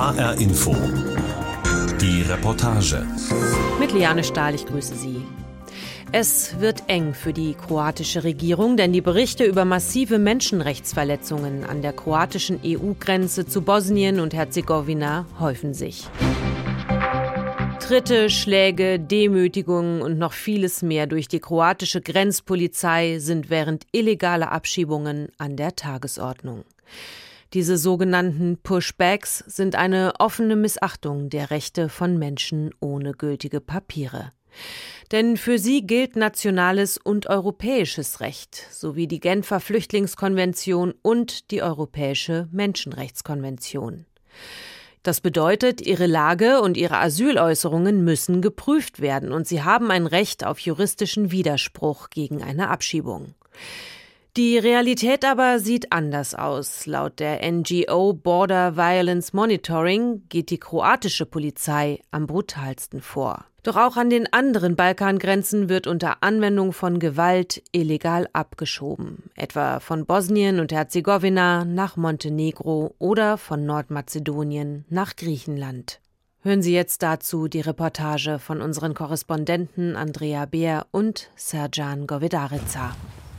HR Info. Die Reportage. Mit Liane Stahl, ich grüße Sie. Es wird eng für die kroatische Regierung, denn die Berichte über massive Menschenrechtsverletzungen an der kroatischen EU-Grenze zu Bosnien und Herzegowina häufen sich. Tritte, Schläge, Demütigungen und noch vieles mehr durch die kroatische Grenzpolizei sind während illegaler Abschiebungen an der Tagesordnung. Diese sogenannten Pushbacks sind eine offene Missachtung der Rechte von Menschen ohne gültige Papiere. Denn für sie gilt nationales und europäisches Recht sowie die Genfer Flüchtlingskonvention und die Europäische Menschenrechtskonvention. Das bedeutet, ihre Lage und ihre Asyläußerungen müssen geprüft werden und sie haben ein Recht auf juristischen Widerspruch gegen eine Abschiebung. Die Realität aber sieht anders aus. Laut der NGO Border Violence Monitoring geht die kroatische Polizei am brutalsten vor. Doch auch an den anderen Balkangrenzen wird unter Anwendung von Gewalt illegal abgeschoben. Etwa von Bosnien und Herzegowina nach Montenegro oder von Nordmazedonien nach Griechenland. Hören Sie jetzt dazu die Reportage von unseren Korrespondenten Andrea Beer und Serjan Govedarica.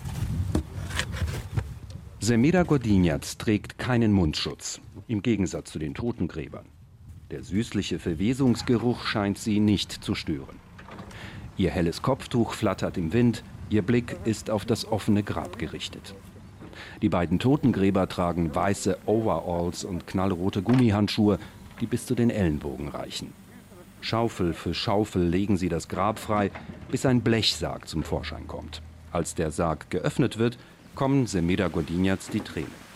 Semira Godinjac trägt keinen Mundschutz, im Gegensatz zu den Totengräbern. Der süßliche Verwesungsgeruch scheint sie nicht zu stören. Ihr helles Kopftuch flattert im Wind, ihr Blick ist auf das offene Grab gerichtet. Die beiden Totengräber tragen weiße Overalls und knallrote Gummihandschuhe, die bis zu den Ellenbogen reichen. Schaufel für Schaufel legen sie das Grab frei, bis ein Blechsarg zum Vorschein kommt. Als der Sarg geöffnet wird, kommen Semira Godinjac die Tränen.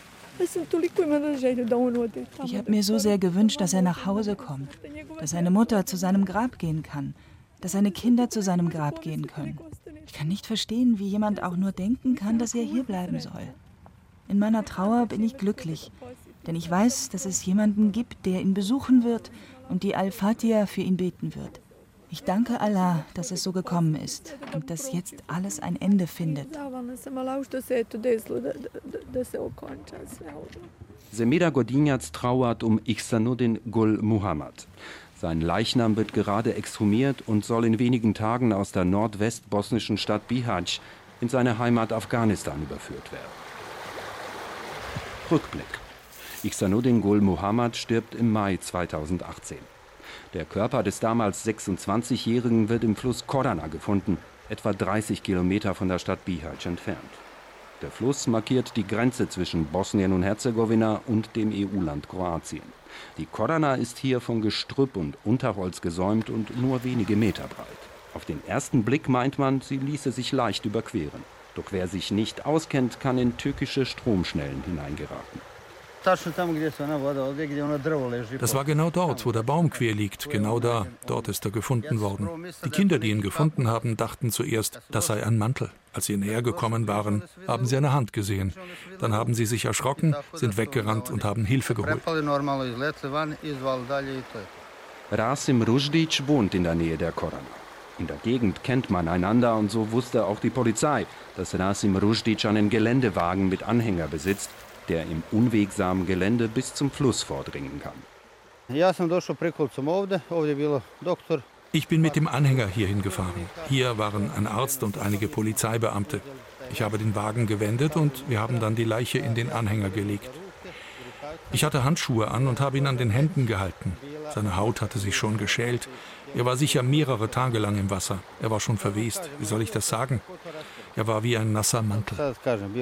Ich habe mir so sehr gewünscht, dass er nach Hause kommt, dass seine Mutter zu seinem Grab gehen kann, dass seine Kinder zu seinem Grab gehen können. Ich kann nicht verstehen, wie jemand auch nur denken kann, dass er hier bleiben soll. In meiner Trauer bin ich glücklich, denn ich weiß, dass es jemanden gibt, der ihn besuchen wird und die Al-Fatiha für ihn beten wird. Ich danke Allah, dass es so gekommen ist und dass jetzt alles ein Ende findet. Semira Godinjac trauert um Ihsanuddin Gul Muhammad. Sein Leichnam wird gerade exhumiert und soll in wenigen Tagen aus der nordwestbosnischen Stadt Bihać in seine Heimat Afghanistan überführt werden. Rückblick. Ihsanuddin Gul Muhammad stirbt im Mai 2018. Der Körper des damals 26-Jährigen wird im Fluss Korana gefunden, etwa 30 Kilometer von der Stadt Bihać entfernt. Der Fluss markiert die Grenze zwischen Bosnien und Herzegowina und dem EU-Land Kroatien. Die Korana ist hier von Gestrüpp und Unterholz gesäumt und nur wenige Meter breit. Auf den ersten Blick meint man, sie ließe sich leicht überqueren. Doch wer sich nicht auskennt, kann in türkische Stromschnellen hineingeraten. Das war genau dort, wo der Baum quer liegt. Genau da. Dort ist er gefunden worden. Die Kinder, die ihn gefunden haben, dachten zuerst, das sei ein Mantel. Als sie näher gekommen waren, haben sie eine Hand gesehen. Dann haben sie sich erschrocken, sind weggerannt und haben Hilfe geholt. Rasim Ruždić wohnt in der Nähe der Korana. In der Gegend kennt man einander und so wusste auch die Polizei, dass Rasim Ruždić einen Geländewagen mit Anhänger besitzt, der im unwegsamen Gelände bis zum Fluss vordringen kann. Ich bin mit dem Anhänger hierhin gefahren. Hier waren ein Arzt und einige Polizeibeamte. Ich habe den Wagen gewendet und wir haben dann die Leiche in den Anhänger gelegt. Ich hatte Handschuhe an und habe ihn an den Händen gehalten. Seine Haut hatte sich schon geschält. Er war sicher mehrere Tage lang im Wasser. Er war schon verwest. Wie soll ich das sagen? Er war wie ein nasser Mantel.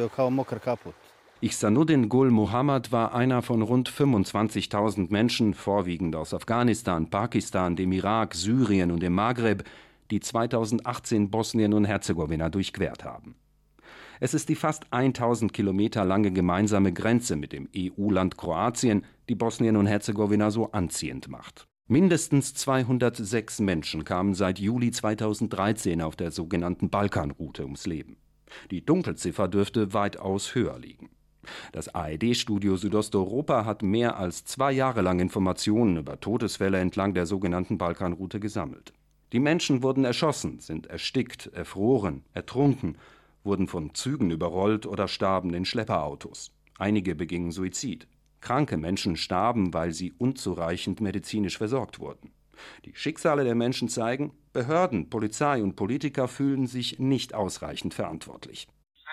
Ihsanuddin Gul Muhammad war einer von rund 25.000 Menschen, vorwiegend aus Afghanistan, Pakistan, dem Irak, Syrien und dem Maghreb, die 2018 Bosnien und Herzegowina durchquert haben. Es ist die fast 1000 Kilometer lange gemeinsame Grenze mit dem EU-Land Kroatien, die Bosnien und Herzegowina so anziehend macht. Mindestens 206 Menschen kamen seit Juli 2013 auf der sogenannten Balkanroute ums Leben. Die Dunkelziffer dürfte weitaus höher liegen. Das ARD-Studio Südosteuropa hat mehr als 2 Jahre lang Informationen über Todesfälle entlang der sogenannten Balkanroute gesammelt. Die Menschen wurden erschossen, sind erstickt, erfroren, ertrunken, wurden von Zügen überrollt oder starben in Schlepperautos. Einige begingen Suizid. Kranke Menschen starben, weil sie unzureichend medizinisch versorgt wurden. Die Schicksale der Menschen zeigen, Behörden, Polizei und Politiker fühlen sich nicht ausreichend verantwortlich.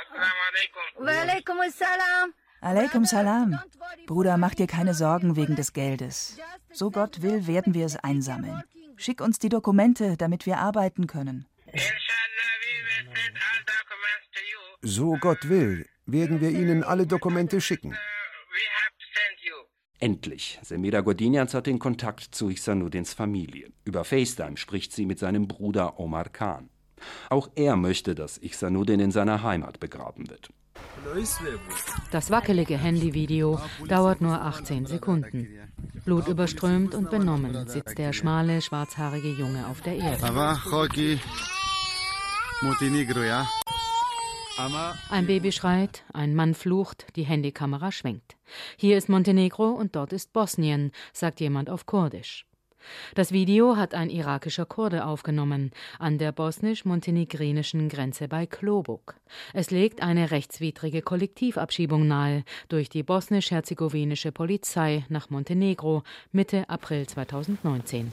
Alaikum salam. Bruder, mach dir keine Sorgen wegen des Geldes. So Gott will, werden wir es einsammeln. Schick uns die Dokumente, damit wir arbeiten können. So Gott will, werden wir Ihnen alle Dokumente schicken. Endlich. Semira Godinians hat den Kontakt zu Ihsanuddins Familie. Über FaceTime spricht sie mit seinem Bruder Omar Khan. Auch er möchte, dass Ihsanuddin in seiner Heimat begraben wird. Das wackelige Handyvideo dauert nur 18 Sekunden. Blutüberströmt und benommen sitzt der schmale, schwarzhaarige Junge auf der Erde. Ein Baby schreit, ein Mann flucht, die Handykamera schwenkt. Hier ist Montenegro und dort ist Bosnien, sagt jemand auf Kurdisch. Das Video hat ein irakischer Kurde aufgenommen, an der bosnisch-montenegrinischen Grenze bei Klobuk. Es legt eine rechtswidrige Kollektivabschiebung nahe durch die bosnisch-herzegowinische Polizei nach Montenegro Mitte April 2019.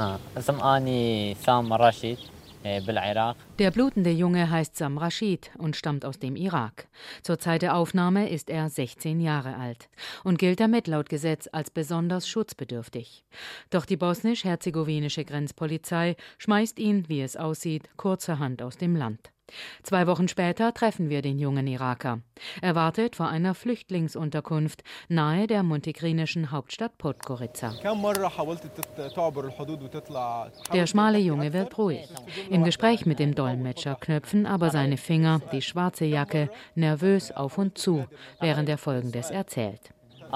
Der blutende Junge heißt Sam Rashid und stammt aus dem Irak. Zur Zeit der Aufnahme ist er 16 Jahre alt und gilt damit laut Gesetz als besonders schutzbedürftig. Doch die bosnisch-herzegowinische Grenzpolizei schmeißt ihn, wie es aussieht, kurzerhand aus dem Land. 2 Wochen später treffen wir den jungen Iraker. Er wartet vor einer Flüchtlingsunterkunft nahe der montenegrinischen Hauptstadt Podgorica. Der schmale Junge wird ruhig. Im Gespräch mit dem Dolmetscher knöpfen aber seine Finger die schwarze Jacke nervös auf und zu, während er Folgendes erzählt.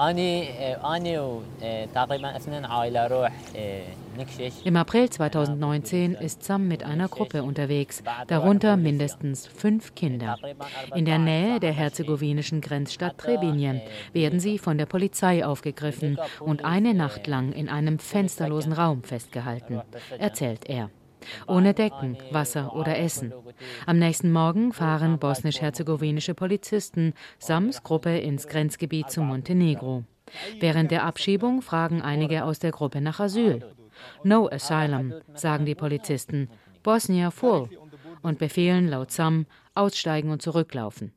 Im April 2019 ist Sam mit einer Gruppe unterwegs, darunter mindestens 5 Kinder. In der Nähe der herzegowinischen Grenzstadt Trebinje werden sie von der Polizei aufgegriffen und eine Nacht lang in einem fensterlosen Raum festgehalten, erzählt er. Ohne Decken, Wasser oder Essen. Am nächsten Morgen fahren bosnisch-herzegowinische Polizisten Sams Gruppe ins Grenzgebiet zu Montenegro. Während der Abschiebung fragen einige aus der Gruppe nach Asyl. No asylum, sagen die Polizisten. Bosnia full. Und befehlen laut Sam, aussteigen und zurücklaufen.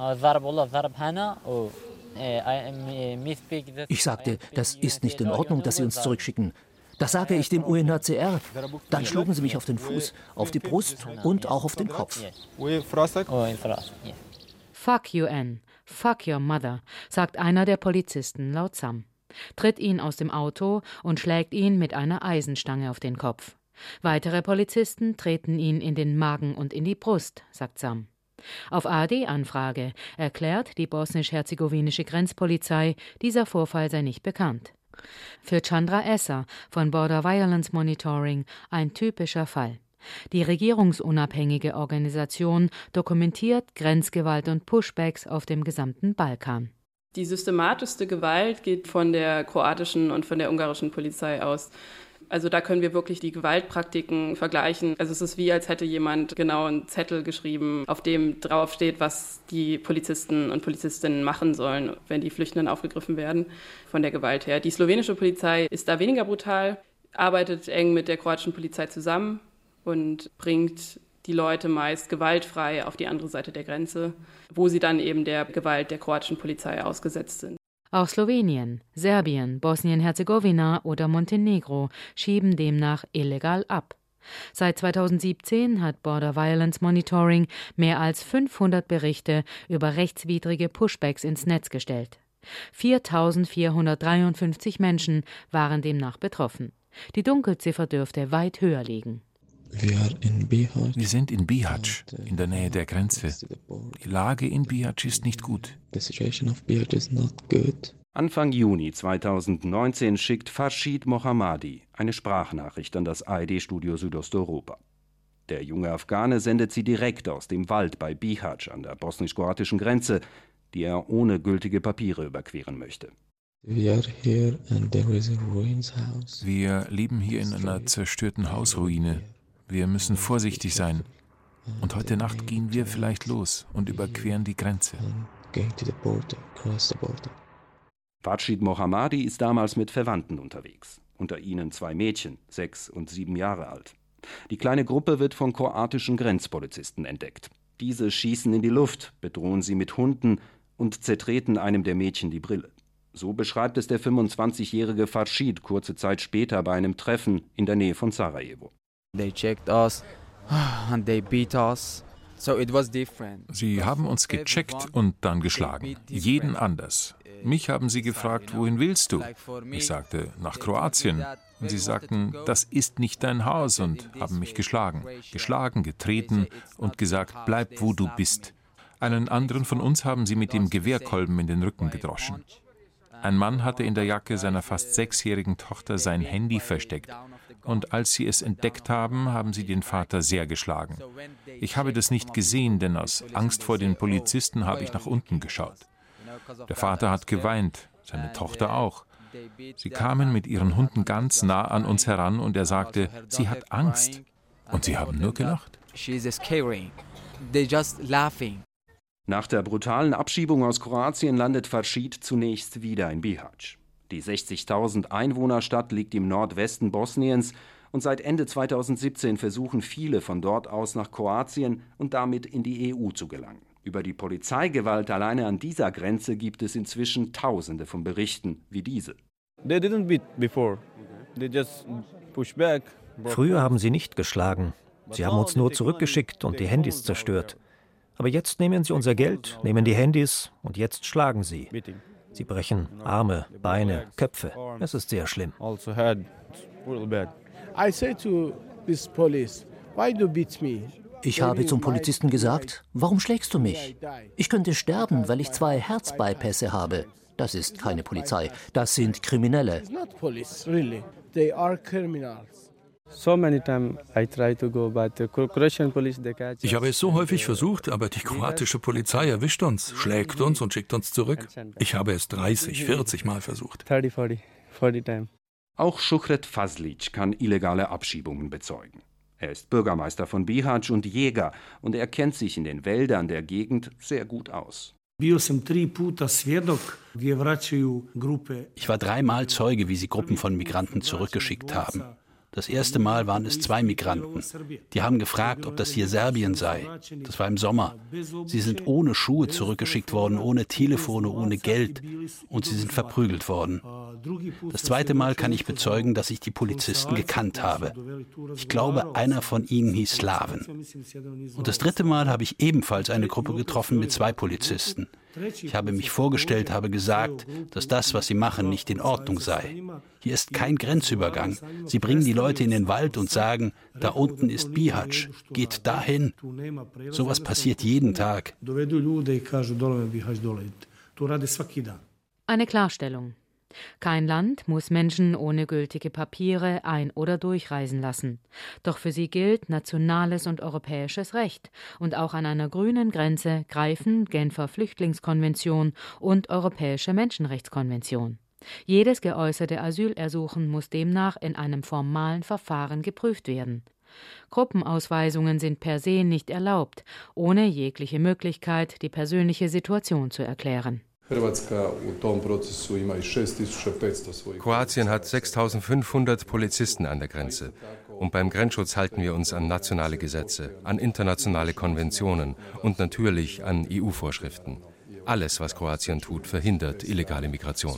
Ich sagte, das ist nicht in Ordnung, dass Sie uns zurückschicken. Das sage ich dem UNHCR. Dann schlugen sie mich auf den Fuß, auf die Brust und auch auf den Kopf. Fuck UN, fuck your mother, sagt einer der Polizisten laut Sam, tritt ihn aus dem Auto und schlägt ihn mit einer Eisenstange auf den Kopf. Weitere Polizisten treten ihn in den Magen und in die Brust, sagt Sam. Auf ARD-Anfrage erklärt die bosnisch-herzegowinische Grenzpolizei, dieser Vorfall sei nicht bekannt. Für Chandra Esser von Border Violence Monitoring ein typischer Fall. Die regierungsunabhängige Organisation dokumentiert Grenzgewalt und Pushbacks auf dem gesamten Balkan. Die systematischste Gewalt geht von der kroatischen und von der ungarischen Polizei aus. Also da können wir wirklich die Gewaltpraktiken vergleichen. Also es ist wie, als hätte jemand genau einen Zettel geschrieben, auf dem draufsteht, was die Polizisten und Polizistinnen machen sollen, wenn die Flüchtenden aufgegriffen werden von der Gewalt her. Die slowenische Polizei ist da weniger brutal, arbeitet eng mit der kroatischen Polizei zusammen und bringt die Leute meist gewaltfrei auf die andere Seite der Grenze, wo sie dann eben der Gewalt der kroatischen Polizei ausgesetzt sind. Auch Slowenien, Serbien, Bosnien-Herzegowina oder Montenegro schieben demnach illegal ab. Seit 2017 hat Border Violence Monitoring mehr als 500 Berichte über rechtswidrige Pushbacks ins Netz gestellt. 4.453 Menschen waren demnach betroffen. Die Dunkelziffer dürfte weit höher liegen. Wir sind in Bihać, in der Nähe der Grenze. Die Lage in Bihać ist nicht gut. Anfang Juni 2019 schickt Farshid Mohammadi eine Sprachnachricht an das ARD-Studio Südosteuropa. Der junge Afghane sendet sie direkt aus dem Wald bei Bihać an der bosnisch-kroatischen Grenze, die er ohne gültige Papiere überqueren möchte. Wir leben hier in einer zerstörten Hausruine. Wir müssen vorsichtig sein. Und heute Nacht gehen wir vielleicht los und überqueren die Grenze. Fatschid Mohammadi ist damals mit Verwandten unterwegs. Unter ihnen 2 Mädchen, 6 und 7 Jahre alt. Die kleine Gruppe wird von kroatischen Grenzpolizisten entdeckt. Diese schießen in die Luft, bedrohen sie mit Hunden und zertreten einem der Mädchen die Brille. So beschreibt es der 25-jährige Fatschid kurze Zeit später bei einem Treffen in der Nähe von Sarajevo. They checked us and they beat us. So it was different. Sie haben uns gecheckt und dann geschlagen. Jeden anders. Mich haben sie gefragt, wohin willst du? Ich sagte, nach Kroatien. Und sie sagten, das ist nicht dein Haus und haben mich geschlagen. Geschlagen, getreten und gesagt, bleib wo du bist. Einen anderen von uns haben sie mit dem Gewehrkolben in den Rücken gedroschen. Ein Mann hatte in der Jacke seiner fast 6-jährigen Tochter sein Handy versteckt. Und als sie es entdeckt haben, haben sie den Vater sehr geschlagen. Ich habe das nicht gesehen, denn aus Angst vor den Polizisten habe ich nach unten geschaut. Der Vater hat geweint, seine Tochter auch. Sie kamen mit ihren Hunden ganz nah an uns heran und er sagte, sie hat Angst. Und sie haben nur gelacht. Nach der brutalen Abschiebung aus Kroatien landet Fatschid zunächst wieder in Bihać. Die 60.000 Einwohnerstadt liegt im Nordwesten Bosniens und seit Ende 2017 versuchen viele von dort aus nach Kroatien und damit in die EU zu gelangen. Über die Polizeigewalt alleine an dieser Grenze gibt es inzwischen Tausende von Berichten wie diese. Früher haben sie nicht geschlagen. Sie haben uns nur zurückgeschickt und die Handys zerstört. Aber jetzt nehmen sie unser Geld, nehmen die Handys und jetzt schlagen sie. Sie brechen Arme, Beine, Köpfe. Es ist sehr schlimm. Ich habe zum Polizisten gesagt, warum schlägst du mich? Ich könnte sterben, weil ich 2 Herzbypässe habe. Das ist keine Polizei, das sind Kriminelle. Ich habe es so häufig versucht, aber die kroatische Polizei erwischt uns, schlägt uns und schickt uns zurück. Ich habe es 30, 40 Mal versucht. Auch Šuhret Faslić kann illegale Abschiebungen bezeugen. Er ist Bürgermeister von Bihać und Jäger und er kennt sich in den Wäldern der Gegend sehr gut aus. Ich war 3-mal Zeuge, wie sie Gruppen von Migranten zurückgeschickt haben. Das erste Mal waren es 2 Migranten. Die haben gefragt, ob das hier Serbien sei. Das war im Sommer. Sie sind ohne Schuhe zurückgeschickt worden, ohne Telefone, ohne Geld. Und sie sind verprügelt worden. Das zweite Mal kann ich bezeugen, dass ich die Polizisten gekannt habe. Ich glaube, einer von ihnen hieß Slaven. Und das dritte Mal habe ich ebenfalls eine Gruppe getroffen mit 2 Polizisten. Ich habe mich vorgestellt, habe gesagt, dass das, was sie machen, nicht in Ordnung sei. Hier ist kein Grenzübergang. Sie bringen die Leute in den Wald und sagen, da unten ist Bihać, geht dahin. Sowas passiert jeden Tag. Eine Klarstellung. Kein Land muss Menschen ohne gültige Papiere ein- oder durchreisen lassen. Doch für sie gilt nationales und europäisches Recht. Und auch an einer grünen Grenze greifen Genfer Flüchtlingskonvention und Europäische Menschenrechtskonvention. Jedes geäußerte Asylersuchen muss demnach in einem formalen Verfahren geprüft werden. Gruppenausweisungen sind per se nicht erlaubt, ohne jegliche Möglichkeit, die persönliche Situation zu erklären. Kroatien hat 6.500 Polizisten an der Grenze. Und beim Grenzschutz halten wir uns an nationale Gesetze, an internationale Konventionen und natürlich an EU-Vorschriften. Alles, was Kroatien tut, verhindert illegale Migration.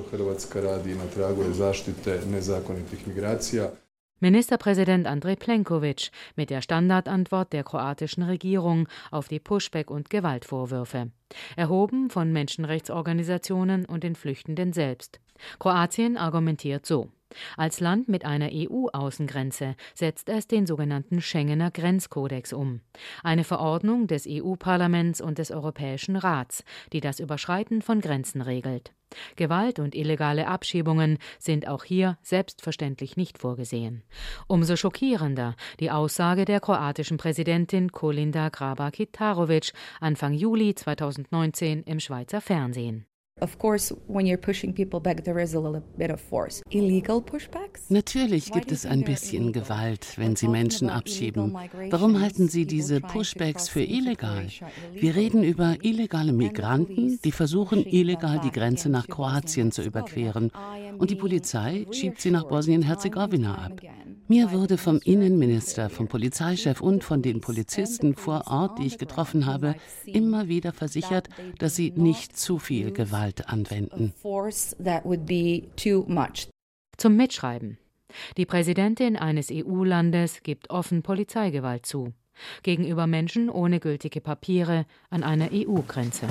Ministerpräsident Andrej Plenković mit der Standardantwort der kroatischen Regierung auf die Pushback- und Gewaltvorwürfe, erhoben von Menschenrechtsorganisationen und den Flüchtenden selbst. Kroatien argumentiert so: Als Land mit einer EU-Außengrenze setzt es den sogenannten Schengener Grenzkodex um, eine Verordnung des EU-Parlaments und des Europäischen Rats, die das Überschreiten von Grenzen regelt. Gewalt und illegale Abschiebungen sind auch hier selbstverständlich nicht vorgesehen. Umso schockierender die Aussage der kroatischen Präsidentin Kolinda Grabar-Kitarović Anfang Juli 2019 im Schweizer Fernsehen. Natürlich gibt es ein bisschen Gewalt, wenn Sie Menschen abschieben. Warum halten Sie diese Pushbacks für illegal? Wir reden über illegale Migranten, die versuchen, illegal die Grenze nach Kroatien zu überqueren. Und die Polizei schiebt sie nach Bosnien-Herzegowina ab. Mir wurde vom Innenminister, vom Polizeichef und von den Polizisten vor Ort, die ich getroffen habe, immer wieder versichert, dass sie nicht zu viel Gewalt anwenden. Zum Mitschreiben. Die Präsidentin eines EU-Landes gibt offen Polizeigewalt zu. Gegenüber Menschen ohne gültige Papiere an einer EU-Grenze.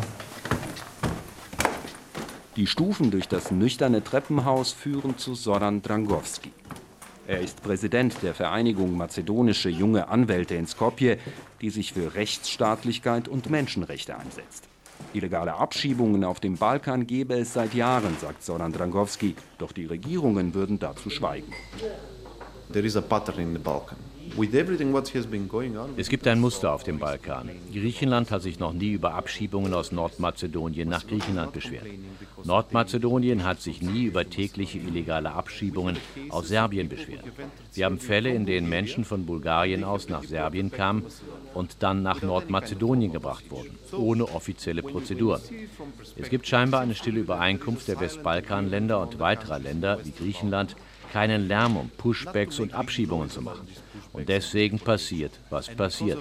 Die Stufen durch das nüchterne Treppenhaus führen zu Zoran Dragowski. Er ist Präsident der Vereinigung Mazedonische Junge Anwälte in Skopje, die sich für Rechtsstaatlichkeit und Menschenrechte einsetzt. Illegale Abschiebungen auf dem Balkan gebe es seit Jahren, sagt Zoran Dragowski, doch die Regierungen würden dazu schweigen. There is a pattern in the Balkan. Es gibt ein Muster auf dem Balkan. Griechenland hat sich noch nie über Abschiebungen aus Nordmazedonien nach Griechenland beschwert. Nordmazedonien hat sich nie über tägliche illegale Abschiebungen aus Serbien beschwert. Wir haben Fälle, in denen Menschen von Bulgarien aus nach Serbien kamen und dann nach Nordmazedonien gebracht wurden, ohne offizielle Prozedur. Es gibt scheinbar eine stille Übereinkunft der Westbalkanländer und weiterer Länder wie Griechenland, keinen Lärm um Pushbacks und Abschiebungen zu machen. Und deswegen passiert, was passiert.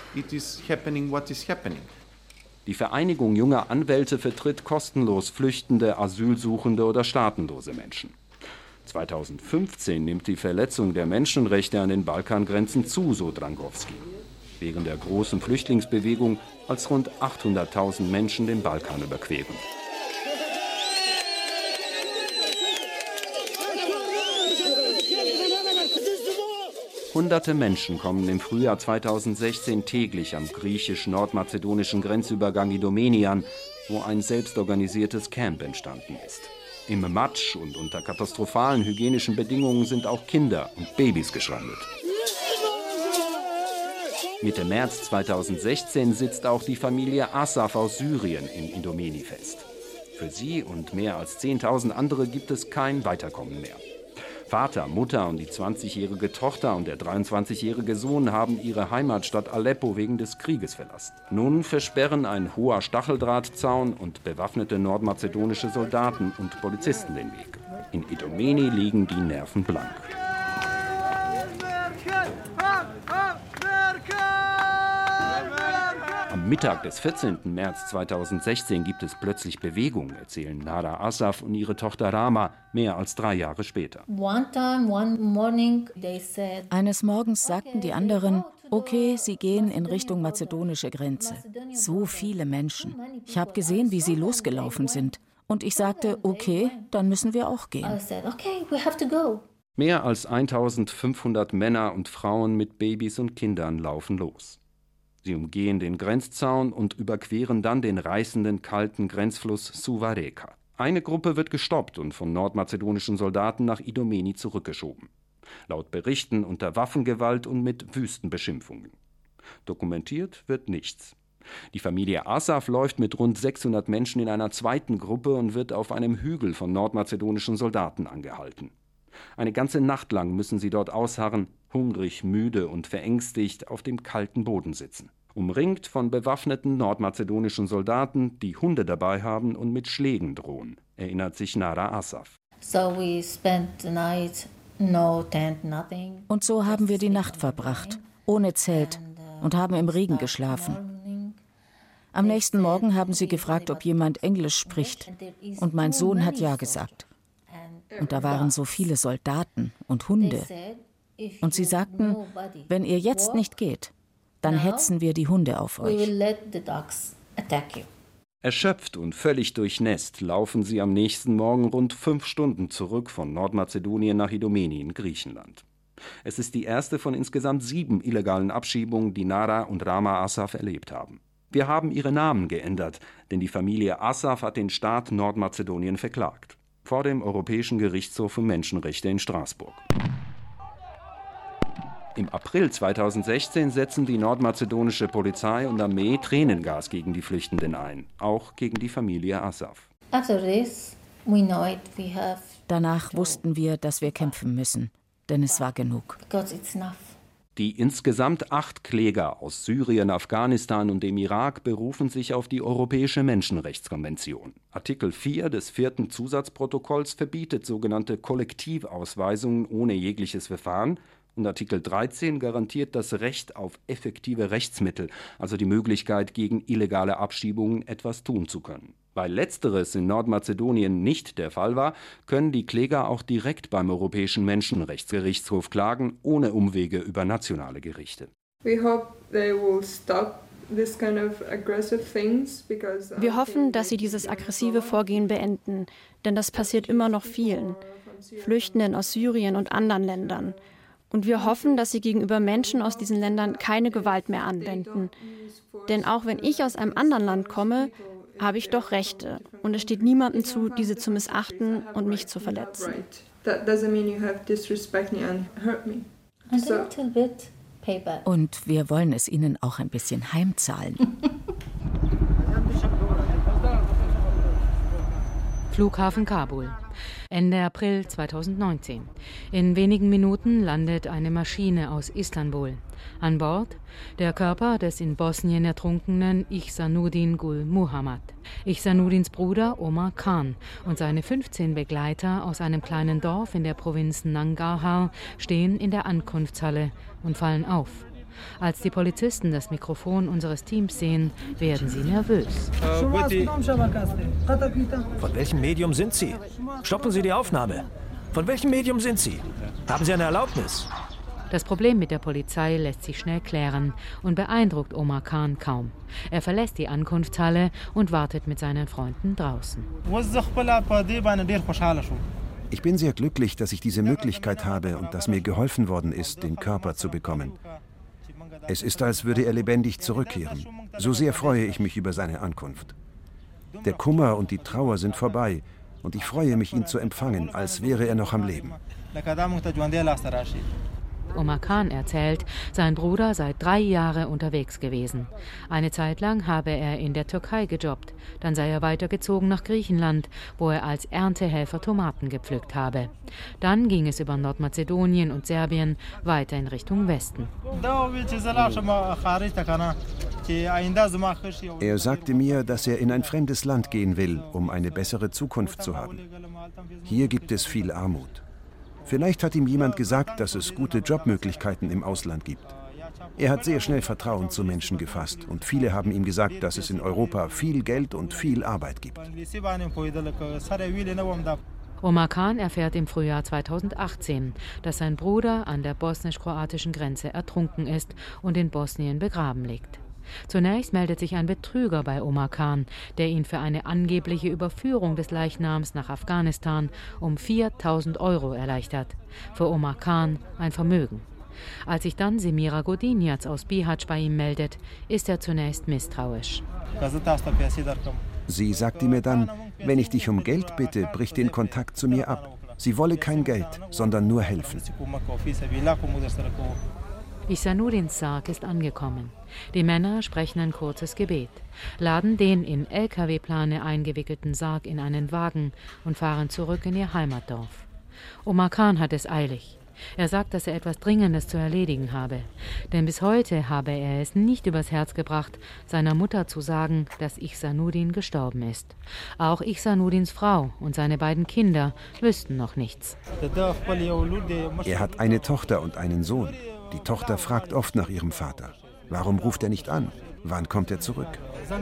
Die Vereinigung junger Anwälte vertritt kostenlos Flüchtende, Asylsuchende oder staatenlose Menschen. 2015 nimmt die Verletzung der Menschenrechte an den Balkangrenzen zu, so Dragowski. Während der großen Flüchtlingsbewegung, als rund 800.000 Menschen den Balkan überqueren. Hunderte Menschen kommen im Frühjahr 2016 täglich am griechisch-nordmazedonischen Grenzübergang Idomeni an, wo ein selbstorganisiertes Camp entstanden ist. Im Matsch und unter katastrophalen hygienischen Bedingungen sind auch Kinder und Babys gestrandet. Mitte März 2016 sitzt auch die Familie Asaf aus Syrien in Idomeni fest. Für sie und mehr als 10.000 andere gibt es kein Weiterkommen mehr. Vater, Mutter und die 20-jährige Tochter und der 23-jährige Sohn haben ihre Heimatstadt Aleppo wegen des Krieges verlassen. Nun versperren ein hoher Stacheldrahtzaun und bewaffnete nordmazedonische Soldaten und Polizisten den Weg. In Idomeni liegen die Nerven blank. Am Mittag des 14. März 2016 gibt es plötzlich Bewegung, erzählen Nara Asaf und ihre Tochter Rama, mehr als 3 Jahre später. Eines Morgens sagten die anderen, okay, sie gehen in Richtung mazedonische Grenze. So viele Menschen. Ich habe gesehen, wie sie losgelaufen sind. Und ich sagte, okay, dann müssen wir auch gehen. Mehr als 1500 Männer und Frauen mit Babys und Kindern laufen los. Sie umgehen den Grenzzaun und überqueren dann den reißenden, kalten Grenzfluss Suva Reka. Eine Gruppe wird gestoppt und von nordmazedonischen Soldaten nach Idomeni zurückgeschoben. Laut Berichten unter Waffengewalt und mit wüsten Beschimpfungen. Dokumentiert wird nichts. Die Familie Asaf läuft mit rund 600 Menschen in einer zweiten Gruppe und wird auf einem Hügel von nordmazedonischen Soldaten angehalten. Eine ganze Nacht lang müssen sie dort ausharren, hungrig, müde und verängstigt auf dem kalten Boden sitzen. Umringt von bewaffneten nordmazedonischen Soldaten, die Hunde dabei haben und mit Schlägen drohen, erinnert sich Nara Asaf. Und so haben wir die Nacht verbracht, ohne Zelt, und haben im Regen geschlafen. Am nächsten Morgen haben sie gefragt, ob jemand Englisch spricht, und mein Sohn hat ja gesagt. Und da waren so viele Soldaten und Hunde. Und sie sagten, wenn ihr jetzt nicht geht, dann hetzen wir die Hunde auf euch. Erschöpft und völlig durchnässt laufen sie am nächsten Morgen rund 5 Stunden zurück von Nordmazedonien nach Idomeni in Griechenland. Es ist die erste von insgesamt 7 illegalen Abschiebungen, die Nara und Rama Asaf erlebt haben. Wir haben ihre Namen geändert, denn die Familie Asaf hat den Staat Nordmazedonien verklagt. Vor dem Europäischen Gerichtshof für Menschenrechte in Straßburg. Im April 2016 setzen die nordmazedonische Polizei und Armee Tränengas gegen die Flüchtenden ein, auch gegen die Familie Asaf. Danach wussten wir, dass wir kämpfen müssen, denn es war genug. Die insgesamt 8 Kläger aus Syrien, Afghanistan und dem Irak berufen sich auf die Europäische Menschenrechtskonvention. Artikel 4 des 4. Zusatzprotokolls verbietet sogenannte Kollektivausweisungen ohne jegliches Verfahren. Und Artikel 13 garantiert das Recht auf effektive Rechtsmittel, also die Möglichkeit, gegen illegale Abschiebungen etwas tun zu können. Weil Letzteres in Nordmazedonien nicht der Fall war, können die Kläger auch direkt beim Europäischen Menschenrechtsgerichtshof klagen, ohne Umwege über nationale Gerichte. Wir hoffen, dass sie dieses aggressive Vorgehen beenden, denn das passiert immer noch vielen Flüchtenden aus Syrien und anderen Ländern. Und wir hoffen, dass sie gegenüber Menschen aus diesen Ländern keine Gewalt mehr anwenden. Denn auch wenn ich aus einem anderen Land komme, habe ich doch Rechte. Und es steht niemandem zu, diese zu missachten und mich zu verletzen. Und wir wollen es ihnen auch ein bisschen heimzahlen. Flughafen Kabul. Ende April 2019. In wenigen Minuten landet eine Maschine aus Istanbul. An Bord der Körper des in Bosnien ertrunkenen Ihsanuddin Gul Muhammad. Ihsanuddins Bruder Omar Khan und seine 15 Begleiter aus einem kleinen Dorf in der Provinz Nangarhar stehen in der Ankunftshalle und fallen auf. Als die Polizisten das Mikrofon unseres Teams sehen, werden sie nervös. Von welchem Medium sind Sie? Stoppen Sie die Aufnahme. Von welchem Medium sind Sie? Haben Sie eine Erlaubnis? Das Problem mit der Polizei lässt sich schnell klären und beeindruckt Omar Khan kaum. Er verlässt die Ankunftshalle und wartet mit seinen Freunden draußen. Ich bin sehr glücklich, dass ich diese Möglichkeit habe und dass mir geholfen worden ist, den Körper zu bekommen. Es ist, als würde er lebendig zurückkehren. So sehr freue ich mich über seine Ankunft. Der Kummer und die Trauer sind vorbei und ich freue mich, ihn zu empfangen, als wäre er noch am Leben. Omar Khan erzählt, sein Bruder sei 3 Jahre unterwegs gewesen. Eine Zeit lang habe er in der Türkei gejobbt. Dann sei er weitergezogen nach Griechenland, wo er als Erntehelfer Tomaten gepflückt habe. Dann ging es über Nordmazedonien und Serbien weiter in Richtung Westen. Er sagte mir, dass er in ein fremdes Land gehen will, um eine bessere Zukunft zu haben. Hier gibt es viel Armut. Vielleicht hat ihm jemand gesagt, dass es gute Jobmöglichkeiten im Ausland gibt. Er hat sehr schnell Vertrauen zu Menschen gefasst und viele haben ihm gesagt, dass es in Europa viel Geld und viel Arbeit gibt. Omar Khan erfährt im Frühjahr 2018, dass sein Bruder an der bosnisch-kroatischen Grenze ertrunken ist und in Bosnien begraben liegt. Zunächst meldet sich ein Betrüger bei Omar Khan, der ihn für eine angebliche Überführung des Leichnams nach Afghanistan um 4.000 € erleichtert. Für Omar Khan ein Vermögen. Als sich dann Semira Godinjac aus Bihać bei ihm meldet, ist er zunächst misstrauisch. Sie sagte mir dann, wenn ich dich um Geld bitte, brich den Kontakt zu mir ab. Sie wolle kein Geld, sondern nur helfen. Ihsanuddins Sarg ist angekommen. Die Männer sprechen ein kurzes Gebet, laden den in LKW-Plane eingewickelten Sarg in einen Wagen und fahren zurück in ihr Heimatdorf. Omar Khan hat es eilig. Er sagt, dass er etwas Dringendes zu erledigen habe. Denn bis heute habe er es nicht übers Herz gebracht, seiner Mutter zu sagen, dass Ihsanuddin gestorben ist. Auch Ihsanuddins Frau und seine beiden Kinder wüssten noch nichts. Er hat eine Tochter und einen Sohn. Die Tochter fragt oft nach ihrem Vater. Warum ruft er nicht an? Wann kommt er zurück?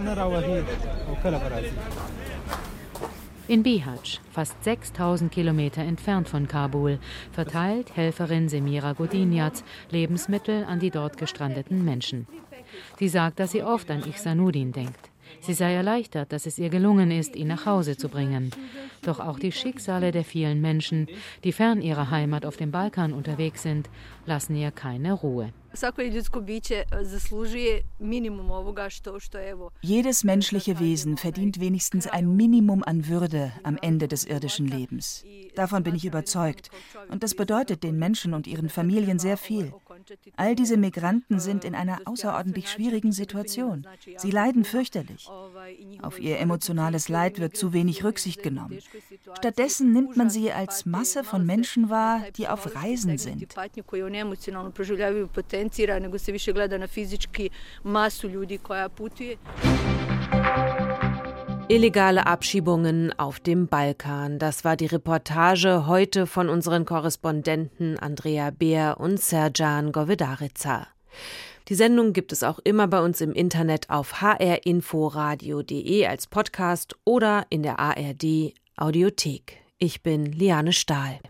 In Bihać, fast 6.000 Kilometer entfernt von Kabul, verteilt Helferin Semira Godinjac Lebensmittel an die dort gestrandeten Menschen. Sie sagt, dass sie oft an Ihsanuddin denkt. Sie sei erleichtert, dass es ihr gelungen ist, ihn nach Hause zu bringen. Doch auch die Schicksale der vielen Menschen, die fern ihrer Heimat auf dem Balkan unterwegs sind, lassen ihr keine Ruhe. Jedes menschliche Wesen verdient wenigstens ein Minimum an Würde am Ende des irdischen Lebens. Davon bin ich überzeugt. Und das bedeutet den Menschen und ihren Familien sehr viel. All diese Migranten sind in einer außerordentlich schwierigen Situation. Sie leiden fürchterlich. Auf ihr emotionales Leid wird zu wenig Rücksicht genommen. Stattdessen nimmt man sie als Masse von Menschen wahr, die auf Reisen sind. Illegale Abschiebungen auf dem Balkan. Das war die Reportage heute von unseren Korrespondenten Andrea Beer und Serjan Govedarica. Die Sendung gibt es auch immer bei uns im Internet auf hrinforadio.de als Podcast oder in der ARD Audiothek. Ich bin Liane Stahl.